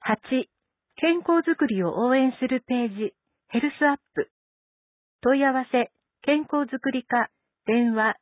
8、健康づくりを応援するページ、ヘルスアップ。問い合わせ、健康づくり課、電話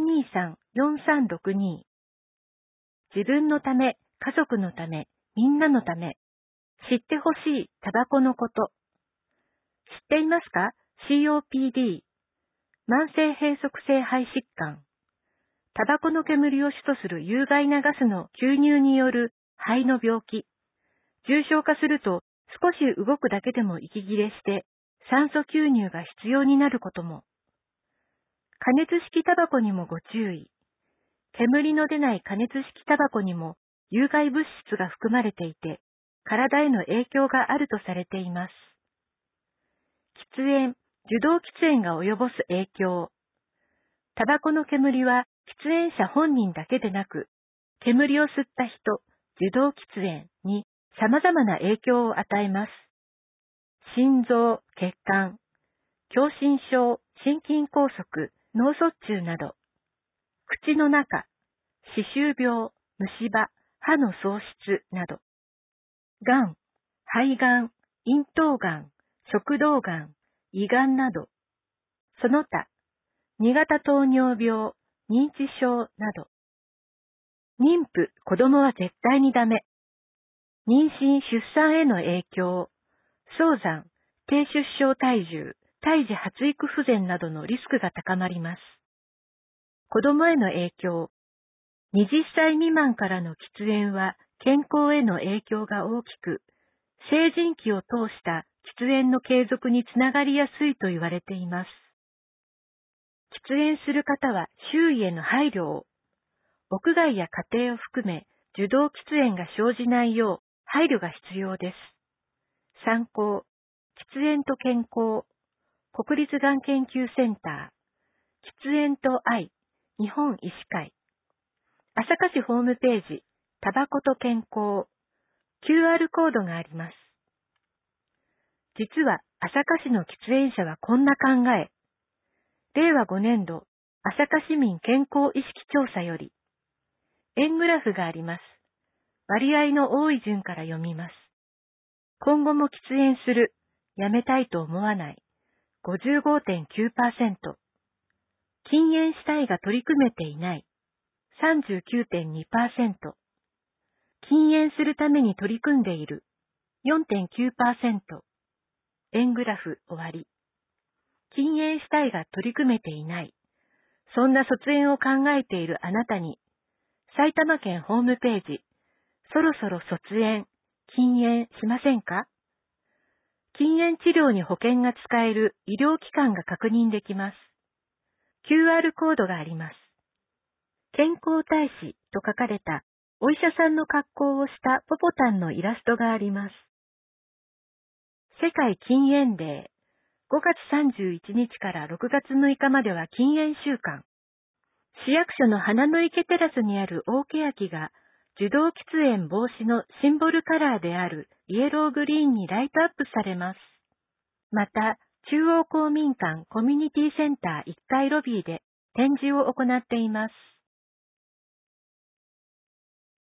423-4362。自分のため、家族のため、みんなのため。知ってほしいタバコのこと。知っていますか？ COPD。慢性閉塞性肺疾患。タバコの煙を主とする有害なガスの吸入による肺の病気。重症化すると少し動くだけでも息切れして酸素吸入が必要になることも。加熱式タバコにもご注意。煙の出ない加熱式タバコにも有害物質が含まれていて、体への影響があるとされています。喫煙、受動喫煙が及ぼす影響。タバコの煙は喫煙者本人だけでなく、煙を吸った人、受動喫煙に様々な影響を与えます。心臓、血管、狭心症、心筋梗塞、脳卒中など、口の中、歯周病、虫歯、歯の喪失など、がん、肺がん、咽頭がん、食道がん、胃がんなど、その他、2型糖尿病、認知症など、妊婦、子供は絶対にダメ。妊娠、出産への影響、早産、低出生体重、胎児発育不全などのリスクが高まります。子供への影響、20歳未満からの喫煙は健康への影響が大きく、成人期を通した喫煙の継続につながりやすいと言われています。喫煙する方は周囲への配慮を、屋外や家庭を含め受動喫煙が生じないよう配慮が必要です。参考、喫煙と健康、国立がん研究センター、喫煙と愛、日本医師会、朝霞市ホームページ、タバコと健康、QR コードがあります。実は朝霞市の喫煙者はこんな考え、令和5年度朝霞市民健康意識調査より、円グラフがあります。割合の多い順から読みます。今後も喫煙する、やめたいと思わない、55.9%。禁煙したいが取り組めていない、39.2%。禁煙するために取り組んでいる、4.9%。円グラフ終わり。禁煙したいが取り組めていない。そんな卒園を考えているあなたに、埼玉県ホームページ、そろそろ卒園、禁煙しませんか？禁煙治療に保険が使える医療機関が確認できます。QR コードがあります。健康大使と書かれたお医者さんの格好をしたポポタンのイラストがあります。世界禁煙デー、5月31日から6月6日までは禁煙週間。市役所の花の池テラスにある大欅が受動喫煙防止のシンボルカラーであるイエローグリーンにライトアップされます。また、中央公民館コミュニティセンター1階ロビーで展示を行っています。